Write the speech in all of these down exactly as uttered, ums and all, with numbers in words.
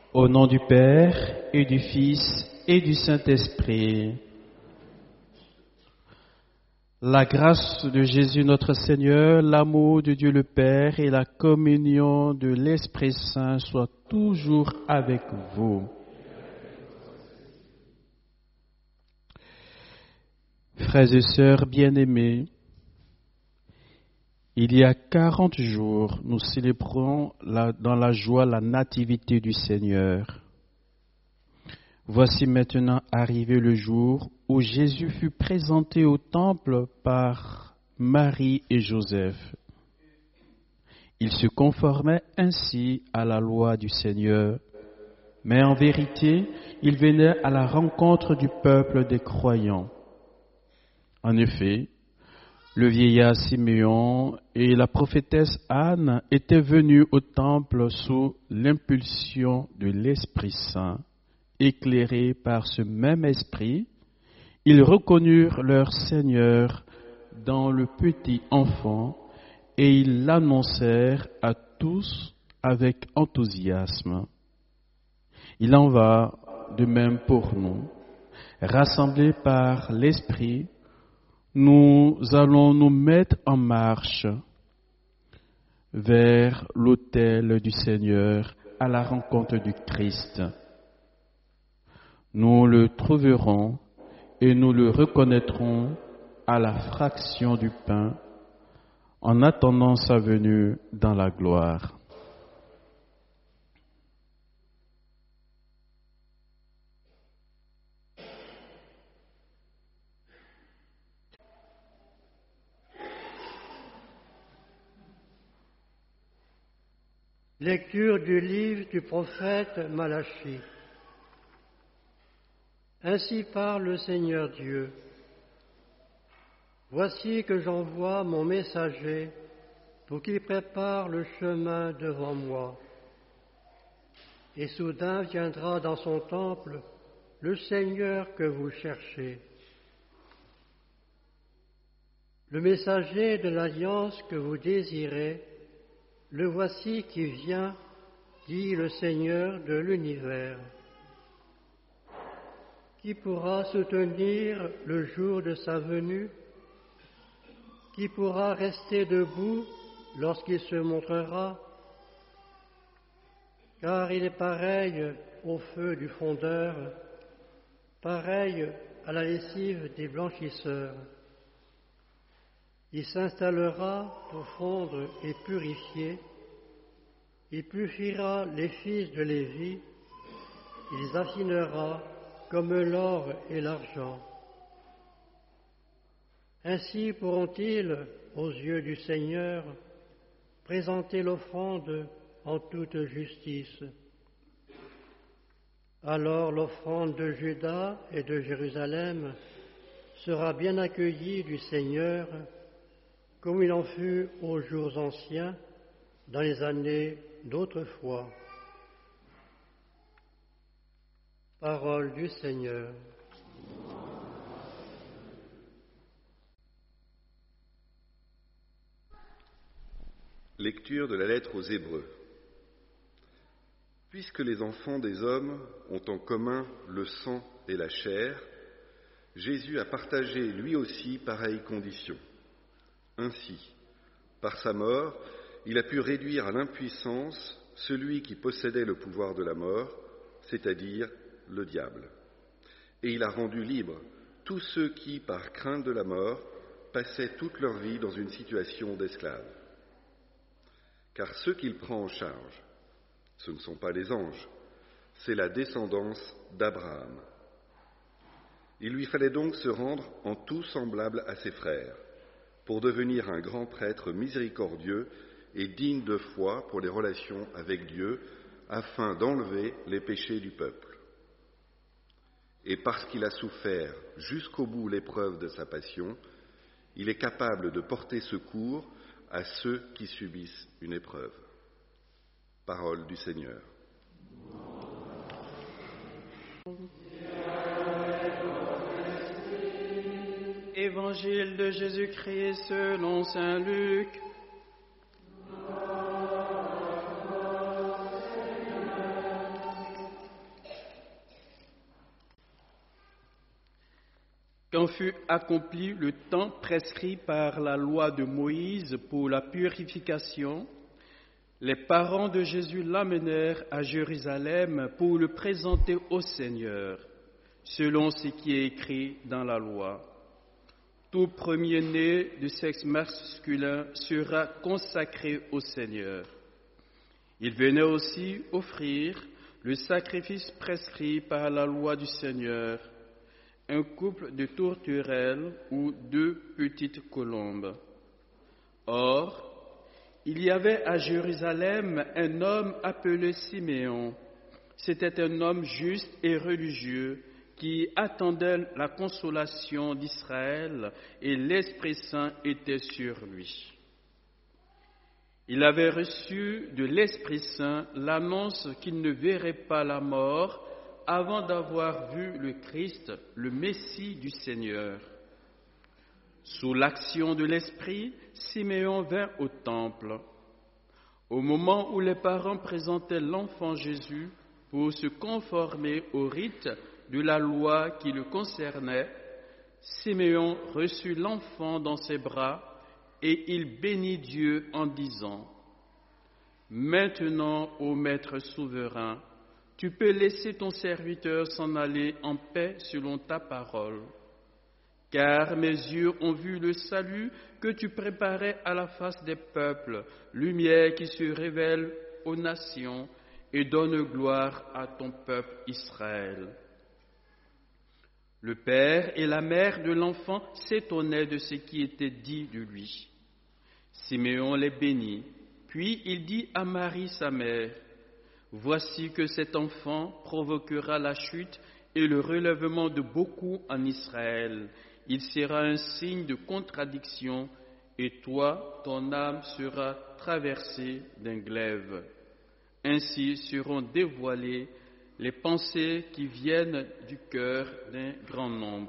Au nom du Père, et du Fils, et du Saint-Esprit. La grâce de Jésus notre Seigneur, l'amour de Dieu le Père et la communion de l'Esprit Saint soient toujours avec vous. Frères et sœurs bien-aimés, il y a quarante jours, nous célébrons la, dans la joie la nativité du Seigneur. Voici maintenant arrivé le jour où Jésus fut présenté au temple par Marie et Joseph. Il se conformait ainsi à la loi du Seigneur, mais en vérité, il venait à la rencontre du peuple des croyants. En effet, le vieillard Siméon et la prophétesse Anne étaient venus au temple sous l'impulsion de l'Esprit Saint. Éclairés par ce même esprit, ils reconnurent leur Seigneur dans le petit enfant et ils l'annoncèrent à tous avec enthousiasme. Il en va de même pour nous. Rassemblés par l'Esprit, nous allons nous mettre en marche vers l'autel du Seigneur à la rencontre du Christ. Nous le trouverons et nous le reconnaîtrons à la fraction du pain en attendant sa venue dans la gloire. Lecture du livre du prophète Malachie. Ainsi parle le Seigneur Dieu. Voici que j'envoie mon messager pour qu'il prépare le chemin devant moi. Et soudain viendra dans son temple le Seigneur que vous cherchez. Le messager de l'alliance que vous désirez, le voici qui vient, dit le Seigneur de l'univers. Qui pourra soutenir le jour de sa venue? Qui pourra rester debout lorsqu'il se montrera? Car il est pareil au feu du fondeur, pareil à la lessive des blanchisseurs. Il s'installera pour fondre et purifier. Il purifiera les fils de Lévi. Il les affinera comme l'or et l'argent. Ainsi pourront-ils, aux yeux du Seigneur, présenter l'offrande en toute justice. Alors l'offrande de Juda et de Jérusalem sera bien accueillie du Seigneur, comme il en fut aux jours anciens, dans les années d'autrefois. Parole du Seigneur. Lecture de la lettre aux Hébreux. Puisque les enfants des hommes ont en commun le sang et la chair, Jésus a partagé lui aussi pareille condition. Ainsi, par sa mort, il a pu réduire à l'impuissance celui qui possédait le pouvoir de la mort, c'est-à-dire le diable. Et il a rendu libres tous ceux qui, par crainte de la mort, passaient toute leur vie dans une situation d'esclave. Car ceux qu'il prend en charge, ce ne sont pas les anges, c'est la descendance d'Abraham. Il lui fallait donc se rendre en tout semblable à ses frères, pour devenir un grand prêtre miséricordieux et digne de foi pour les relations avec Dieu, afin d'enlever les péchés du peuple. Et parce qu'il a souffert jusqu'au bout l'épreuve de sa passion, il est capable de porter secours à ceux qui subissent une épreuve. Parole du Seigneur. Évangile de Jésus-Christ selon saint Luc. quand fut accompli le temps prescrit par la loi de Moïse pour la purification, les parents de Jésus l'amenèrent à Jérusalem pour le présenter au Seigneur, selon ce qui est écrit dans la loi. Tout premier-né de sexe masculin sera consacré au Seigneur. Il venait aussi offrir le sacrifice prescrit par la loi du Seigneur, un couple de tourterelles ou deux petites colombes. Or, il y avait à Jérusalem un homme appelé Siméon. C'était un homme juste et religieux qui attendait la consolation d'Israël, et l'Esprit Saint était sur lui. Il avait reçu de l'Esprit Saint l'annonce qu'il ne verrait pas la mort avant d'avoir vu le Christ, le Messie du Seigneur. Sous l'action de l'Esprit, Siméon vint au temple. Au moment où les parents présentaient l'enfant Jésus pour se conformer au rite de la loi qui le concernait, Siméon reçut l'enfant dans ses bras et il bénit Dieu en disant : « Maintenant, ô Maître souverain, tu peux laisser ton serviteur s'en aller en paix selon ta parole. Car mes yeux ont vu le salut que tu préparais à la face des peuples, lumière qui se révèle aux nations et donne gloire à ton peuple Israël. » Le père et la mère de l'enfant s'étonnaient de ce qui était dit de lui. Siméon les bénit, puis il dit à Marie sa mère : « Voici que cet enfant provoquera la chute et le relèvement de beaucoup en Israël. Il sera un signe de contradiction, et toi, ton âme sera traversée d'un glaive. Ainsi seront dévoilées les pensées qui viennent du cœur d'un grand nombre. »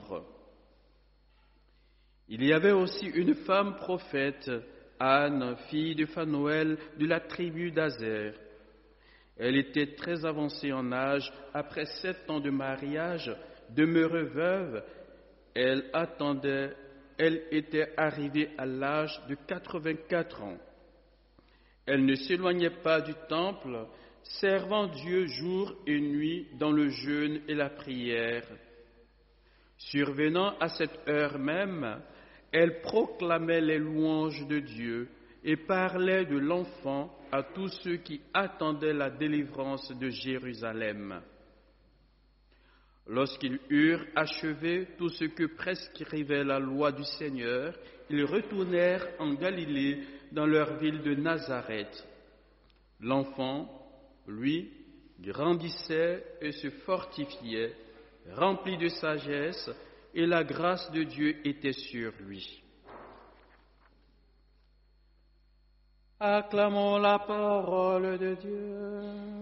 Il y avait aussi une femme prophète, Anne, fille de Phanuel, de la tribu d'Aser. Elle était très avancée en âge. Après sept ans de mariage, demeurée veuve, elle attendait, elle était arrivée à l'âge de quatre-vingt-quatre ans. Elle ne s'éloignait pas du temple, servant Dieu jour et nuit dans le jeûne et la prière. Survenant à cette heure même, elle proclamait les louanges de Dieu et parlait de l'enfant à tous ceux qui attendaient la délivrance de Jérusalem. Lorsqu'ils eurent achevé tout ce que prescrivait la loi du Seigneur, ils retournèrent en Galilée dans leur ville de Nazareth. L'enfant, lui, grandissait et se fortifiait, rempli de sagesse, et la grâce de Dieu était sur lui. Acclamons la parole de Dieu.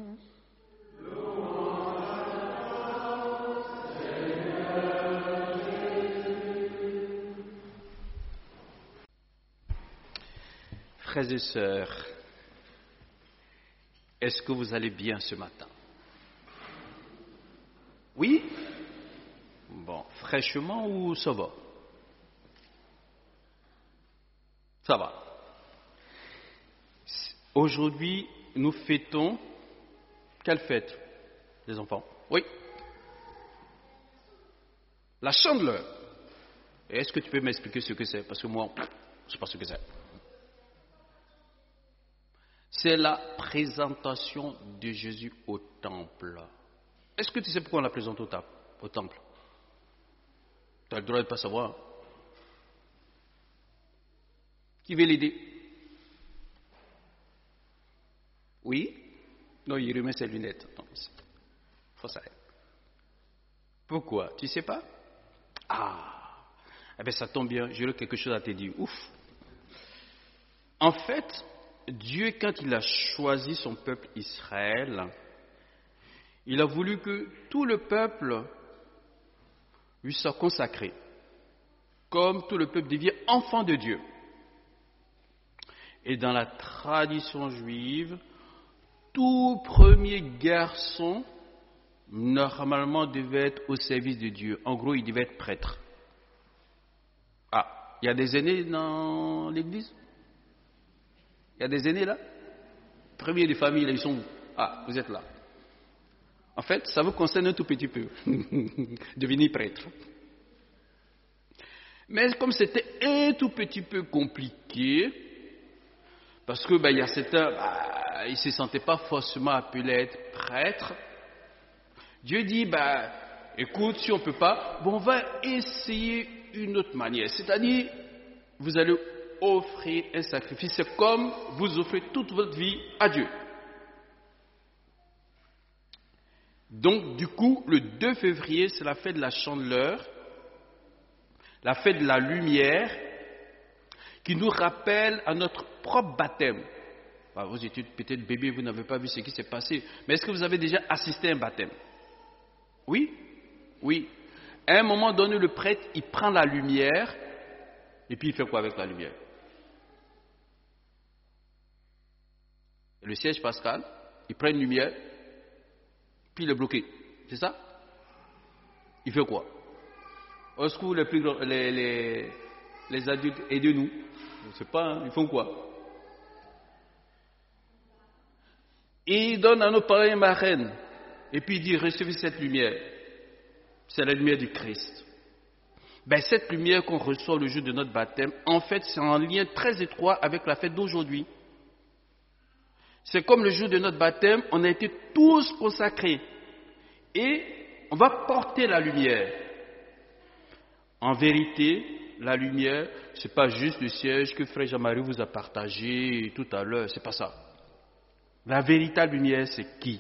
Frères et sœurs, est-ce que vous allez bien ce matin? Oui? Bon, fraîchement ou ça va? Ça va. Aujourd'hui, nous fêtons quelle fête, les enfants? Oui? La Chandeleur. Est-ce que tu peux m'expliquer ce que c'est? Parce que moi, je ne sais pas ce que c'est. C'est la présentation de Jésus au temple. Est-ce que tu sais pourquoi on la présente au, ta- au temple? Tu as le droit de ne pas savoir. Qui veut l'aider? Oui? Non, il remet ses lunettes. Non, faut ça. Pourquoi? Tu ne sais pas? Ah! Eh bien, ça tombe bien, j'aurais quelque chose à te dire. Ouf! En fait, Dieu, quand il a choisi son peuple Israël, il a voulu que tout le peuple lui soit consacré, comme tout le peuple devient enfant de Dieu. Et dans la tradition juive, tout premier garçon, normalement, devait être au service de Dieu. En gros, il devait être prêtre. Ah, il y a des aînés dans l'église? Il y a des aînés là? Premiers de famille, là, ils sont où? Ah, vous êtes là. En fait, ça vous concerne un tout petit peu. Devenir prêtre. Mais comme c'était un tout petit peu compliqué, parce que ben, il y a certains, ben, ils ne se sentaient pas forcément appelés à être prêtres, Dieu dit, ben, écoute, si on ne peut pas, bon, on va essayer une autre manière. C'est-à-dire, vous allez offrir un sacrifice. C'est comme vous offrez toute votre vie à Dieu. Donc, du coup, le deux février, c'est la fête de la Chandeleur, la fête de la lumière, qui nous rappelle à notre propre baptême. Enfin, vous étiez peut-être bébé, vous n'avez pas vu ce qui s'est passé, mais est-ce que vous avez déjà assisté à un baptême? Oui, oui. À un moment donné, le prêtre, il prend la lumière, et puis il fait quoi avec la lumière? Le siège pascal, il prend une lumière, puis il est bloqué. C'est ça? Il fait quoi? Au secours, les, plus grands, les, les, les adultes, aidez-nous. Je ne sais pas, hein, ils font quoi? Et il donne à nos parents et marraines. Et puis il dit, recevez cette lumière. C'est la lumière du Christ. Ben, cette lumière qu'on reçoit le jour de notre baptême, en fait, c'est en lien très étroit avec la fête d'aujourd'hui. C'est comme le jour de notre baptême, on a été tous consacrés. Et on va porter la lumière. En vérité, la lumière, ce n'est pas juste le siège que Frère Jean-Marie vous a partagé tout à l'heure. Ce n'est pas ça. La véritable lumière, c'est qui?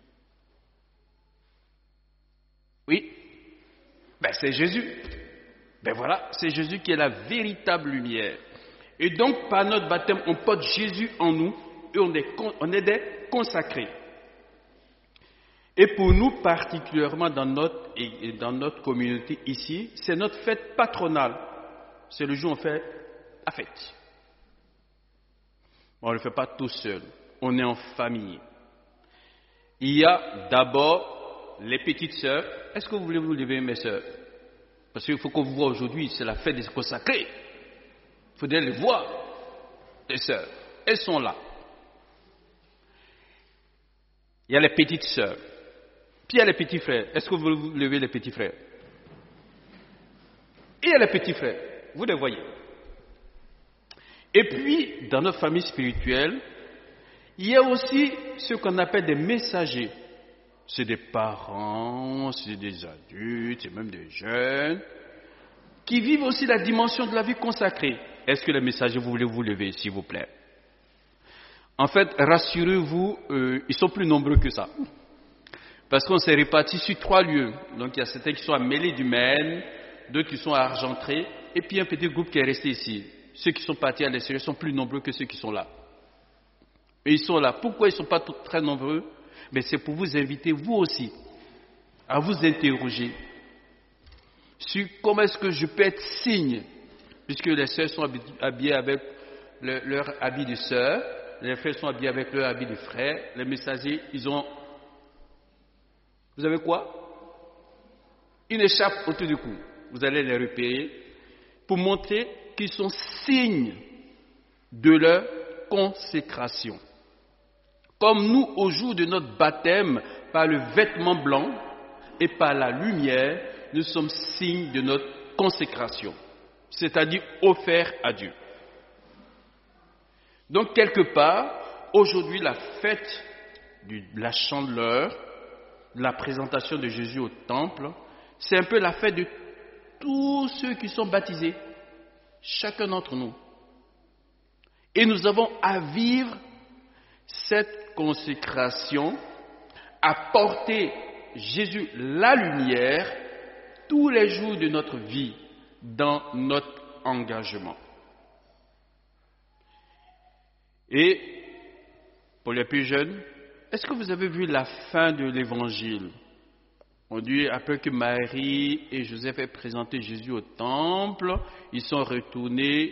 Oui? Ben, c'est Jésus. Ben voilà, c'est Jésus qui est la véritable lumière. Et donc, par notre baptême, on porte Jésus en nous et on est, on est des consacrés. Et pour nous, particulièrement dans notre, et dans notre communauté ici, c'est notre fête patronale. C'est le jour où on fait la fête. On ne le fait pas tout seul. On est en famille. Il y a d'abord les petites sœurs. Est-ce que vous voulez vous lever, mes sœurs? Parce qu'il faut qu'on vous voit aujourd'hui, c'est la fête des consacrés. Il faudrait les voir, les sœurs. Elles sont là. Il y a les petites sœurs. Puis il y a les petits frères. Est-ce que vous voulez vous lever, les petits frères? Et il y a les petits frères. Vous les voyez. Et puis, dans notre famille spirituelle, il y a aussi ce qu'on appelle des messagers. C'est des parents, c'est des adultes, c'est même des jeunes, qui vivent aussi la dimension de la vie consacrée. Est-ce que les messagers, vous voulez vous lever, s'il vous plaît? En fait, rassurez-vous, euh, ils sont plus nombreux que ça. Parce qu'on s'est répartis sur trois lieux. Donc il y a certains qui sont à Mêlée-du-Maine, d'autres qui sont à Argentré, et puis un petit groupe qui est resté ici. Ceux qui sont partis à l'extérieur sont plus nombreux que ceux qui sont là. Et ils sont là. Pourquoi ils ne sont pas très nombreux? Mais c'est pour vous inviter, vous aussi, à vous interroger sur comment est-ce que je peux être signe, puisque les sœurs sont habillées avec le, leur habit de sœur, les frères sont habillés avec leur habit de frère, les messagers, ils ont... Vous avez quoi? Une écharpe autour du cou. Vous allez les repérer pour montrer qu'ils sont signes de leur consécration. Comme nous, au jour de notre baptême, par le vêtement blanc et par la lumière, nous sommes signes de notre consécration, c'est-à-dire offert à Dieu. Donc, quelque part, aujourd'hui, la fête de la Chandeleur, la présentation de Jésus au temple, c'est un peu la fête de tous ceux qui sont baptisés, chacun d'entre nous. Et nous avons à vivre cette consécration, à porter Jésus la lumière tous les jours de notre vie dans notre engagement. Et pour les plus jeunes, est-ce que vous avez vu la fin de l'évangile? On dit, après que Marie et Joseph aient présenté Jésus au temple, ils sont retournés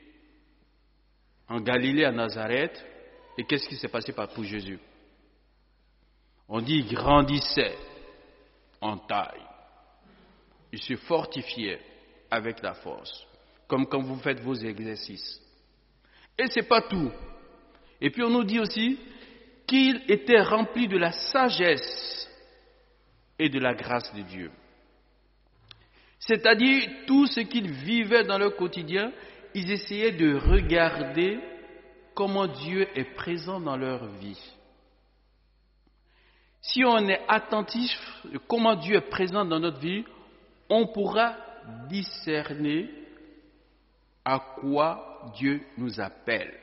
en Galilée, à Nazareth. Et qu'est-ce qui s'est passé pour Jésus? On dit, il grandissait en taille. Il se fortifiait avec la force. comme quand vous faites vos exercices. Et ce n'est pas tout. Et puis on nous dit aussi qu'il était rempli de la sagesse et de la grâce de Dieu. C'est-à-dire, tout ce qu'ils vivaient dans leur quotidien, ils essayaient de regarder comment Dieu est présent dans leur vie. Si on est attentif à comment Dieu est présent dans notre vie, on pourra discerner à quoi Dieu nous appelle.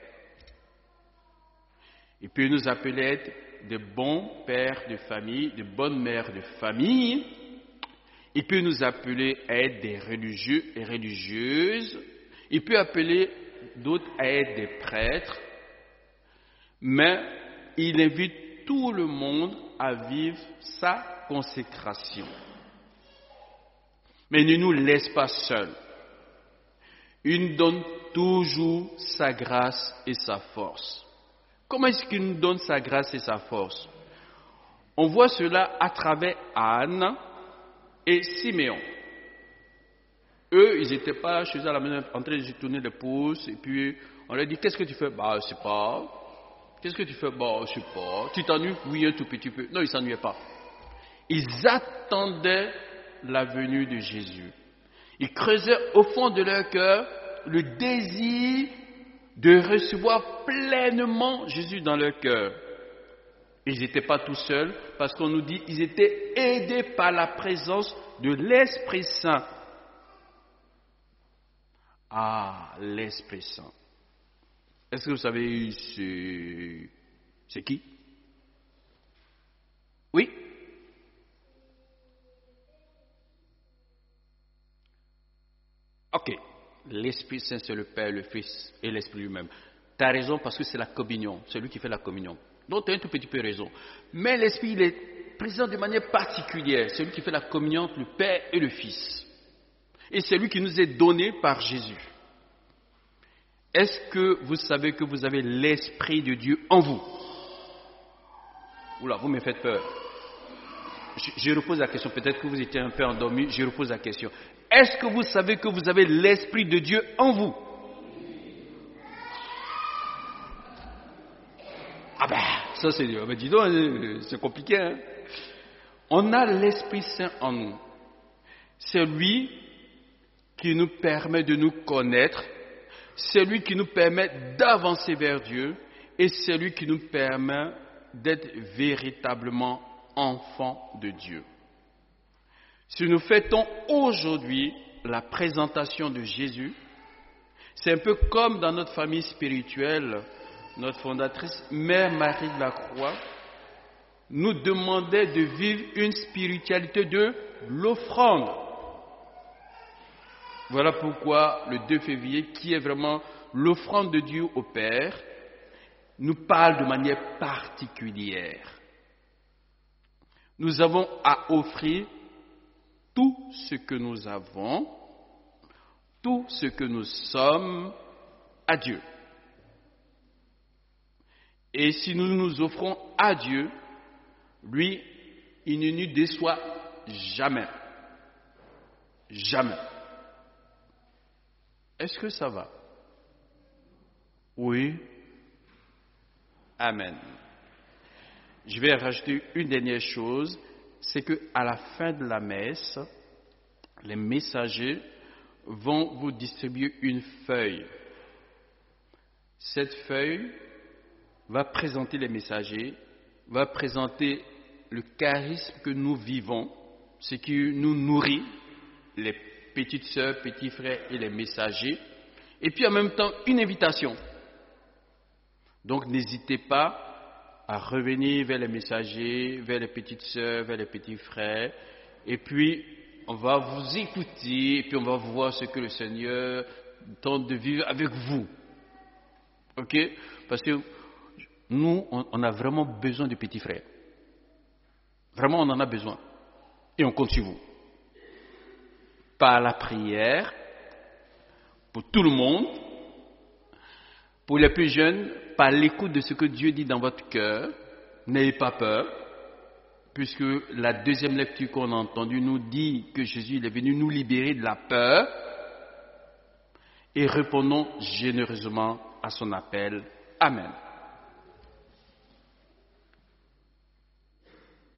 Il peut nous appeler à être de bons pères de famille, de bonnes mères de famille. Il peut nous appeler à être des religieux et religieuses. Il peut appeler d'autres à être des prêtres. Mais il invite tout le monde à vivre sa consécration. Mais il ne nous laisse pas seuls. Il nous donne toujours sa grâce et sa force. Comment est-ce qu'il nous donne sa grâce et sa force? On voit cela à travers Anne et Siméon. Eux, ils n'étaient pas chez eux à la maison en train de se tourner les pouces et puis on leur dit qu'est-ce que tu fais? Bah, je sais pas. Qu'est-ce que tu fais? Bah, je sais pas. Tu t'ennuies? Oui, un tout petit peu. Non, ils ne s'ennuyaient pas. Ils attendaient la venue de Jésus. Ils creusaient au fond de leur cœur le désir de recevoir pleinement Jésus dans leur cœur. Ils n'étaient pas tout seuls parce qu'on nous dit qu'ils étaient aidés par la présence de l'Esprit Saint. Ah, l'Esprit Saint. Est-ce que vous savez c'est, c'est qui? Oui? Ok. L'Esprit Saint, c'est le Père, le Fils et l'Esprit lui-même. Tu as raison parce que c'est la communion. C'est lui qui fait la communion. Donc tu as un tout petit peu raison. Mais l'Esprit, il est présent de manière particulière. C'est lui qui fait la communion entre le Père et le Fils. Et c'est lui qui nous est donné par Jésus. Est-ce que vous savez que vous avez l'Esprit de Dieu en vous? Oula, vous me faites peur. Je, je repose la question. Peut-être que vous étiez un peu endormi. Je repose la question. Est-ce que vous savez que vous avez l'Esprit de Dieu en vous? Ah ben, ça c'est dur. Ben dis donc, c'est compliqué. Hein? On a l'Esprit Saint en nous. C'est lui qui nous permet de nous connaître. C'est lui qui nous permet d'avancer vers Dieu. Et c'est lui qui nous permet d'être véritablement enfants de Dieu. Si nous fêtons aujourd'hui la présentation de Jésus, c'est un peu comme dans notre famille spirituelle, notre fondatrice, Mère Marie de la Croix, nous demandait de vivre une spiritualité de l'offrande. Voilà pourquoi le deux février, qui est vraiment l'offrande de Dieu au Père, nous parle de manière particulière. Nous avons à offrir tout ce que nous avons, tout ce que nous sommes à Dieu. Et si nous nous offrons à Dieu, lui, il ne nous déçoit jamais. Jamais. Est-ce que ça va? Oui. Amen. Je vais rajouter une dernière chose. C'est qu'à la fin de la messe, les messagers vont vous distribuer une feuille. Cette feuille va présenter les messagers, va présenter le charisme que nous vivons, ce qui nous nourrit, les petites sœurs, petits frères et les messagers, et puis en même temps une invitation. Donc n'hésitez pas à revenir vers les messagers, vers les petites sœurs, vers les petits frères. Et puis, on va vous écouter, et puis on va voir ce que le Seigneur tente de vivre avec vous. Ok? Parce que nous, on, on a vraiment besoin de petits frères. Vraiment, on en a besoin. Et on compte sur vous. Par la prière, pour tout le monde, pour les plus jeunes, par l'écoute de ce que Dieu dit dans votre cœur, n'ayez pas peur, puisque la deuxième lecture qu'on a entendue nous dit que Jésus il est venu nous libérer de la peur. et répondons généreusement à son appel. Amen.